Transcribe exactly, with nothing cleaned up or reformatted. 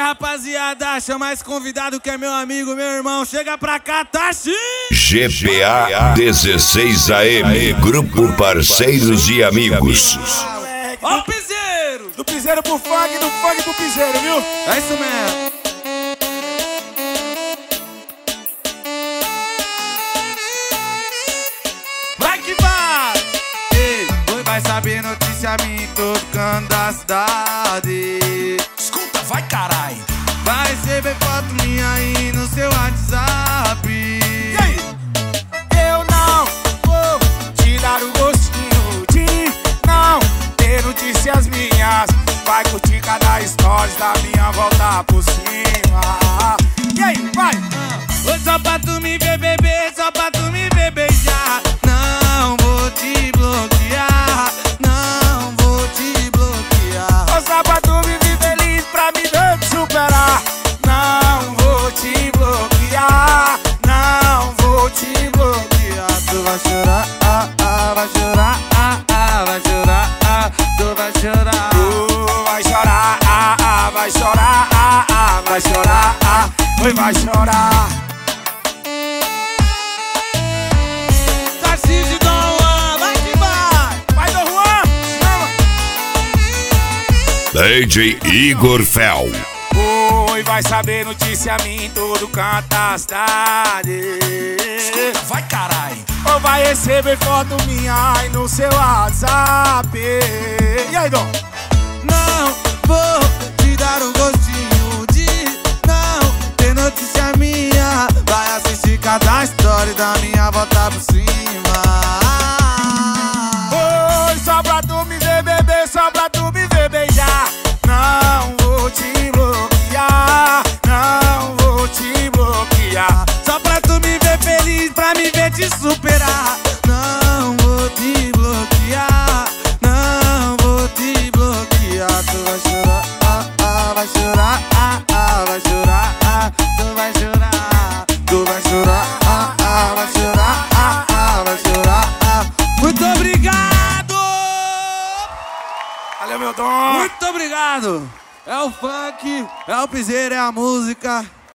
rapaziada, chama esse convidado que é meu amigo, meu irmão. Chega pra cá, Tachi! G P A dezesseis A M, Grupo Parceiros e Amigos. Ó o piseiro! Do piseiro pro funk, do funk pro piseiro, viu? É isso mesmo. Vai que vai! Ei, oi, vai saber notícia minha em todo canto da cidade. Escuta, vai carai! Vai receber foto minha aí no seu WhatsApp. E aí? Eu não vou te dar o gostinho de não ter notícias minhas. Vai curtir cada stories da minha volta por cima. E aí, vai! Oi, só pra tu me ver beber, só pra tu me ver beijar. Não vou te bloquear, não vou te bloquear. Ô, só pra tu me ver feliz, pra me ver te superar. Não vou te bloquear, não vou te bloquear. Tu vai chorar, ah, ah, vai chorar, ah, ah, vai chorar, ah, tu vai chorar. Tu vai chorar, ah, ah, vai chorar, ah, ah, vai chorar, ah, oi, vai chorar. Tarcísio Dom Juan, vai que vai! Vai, Dom Juan, chama! D J Igor Fel. Oi, vai saber notícia minha em todo canto da cidade. Escuta, vai carai! Ou vai receber foto minha aí no seu WhatsApp. E aí, Dom? Não vou te dar um gostinho de não ter notícia minha. Vai assistir cada story da minha volta por cima. Oi, só pra tu me ver beber, só pra tu me ver beijar. Não vou te bloquear, não vou te bloquear. Só pra tu me ver feliz, pra me ver te superar. Não vou te bloquear, não vou te bloquear. Tu vai chorar, ah, ah, vai chorar, ah, ah, vai chorar, ah, tu vai chorar. Tu vai chorar, ah, ah, vai chorar, ah, ah, vai chorar, ah. Muito obrigado! Valeu, meu Dom! Muito obrigado! É o funk, é o piseiro, é a música.